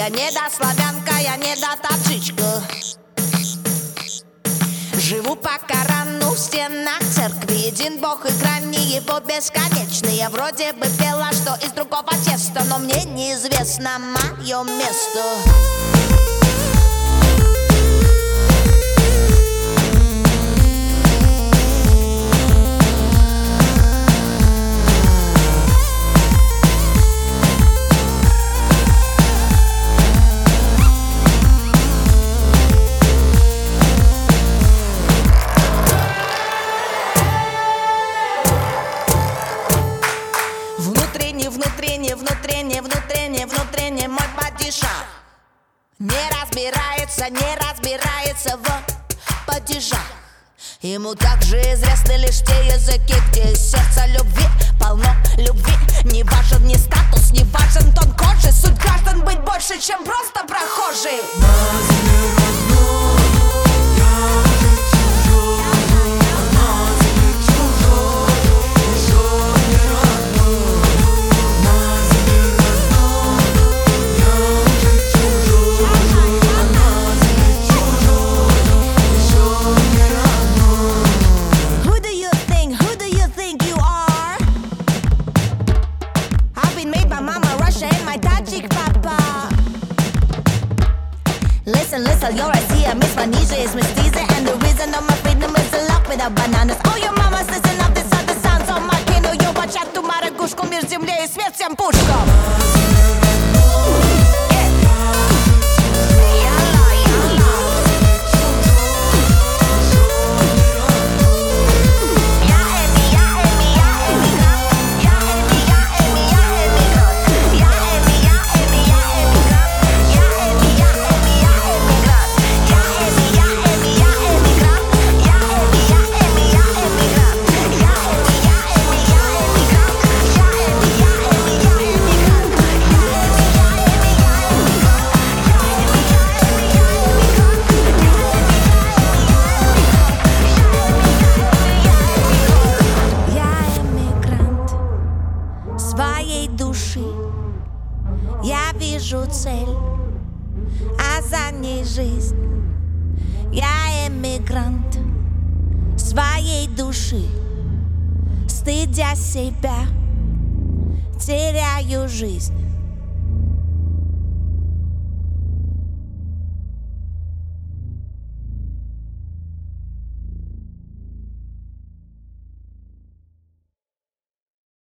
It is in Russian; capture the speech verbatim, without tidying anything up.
Я недославянка, я недотаджичка. Живу по Корану в стенах церкви. Един Бог и грани его бесконечны. Я вроде бы пела, что из другого теста, но мне неизвестно мое место. Внутренне, внутренне, внутренне, внутренне, внутренне мой падишах не разбирается, не разбирается в падежах. Ему также известны лишь те языки, где из сердца любви полно любви. Не важен ни статус, не важен тон кожи. Суть граждан быть больше, чем просто прохожие. Listen, listen, you're Россия, Miss Vanija is Miss Diesel, and the reason of my freedom is the love without bananas. Oh, your mama's listen up, this are the sounds of my kino. You watch out to Марагушку, мир земле и свет всем пушкам. Своей души я вижу цель, а за ней жизнь. Я эмигрант своей души, стыдя себя, теряю жизнь.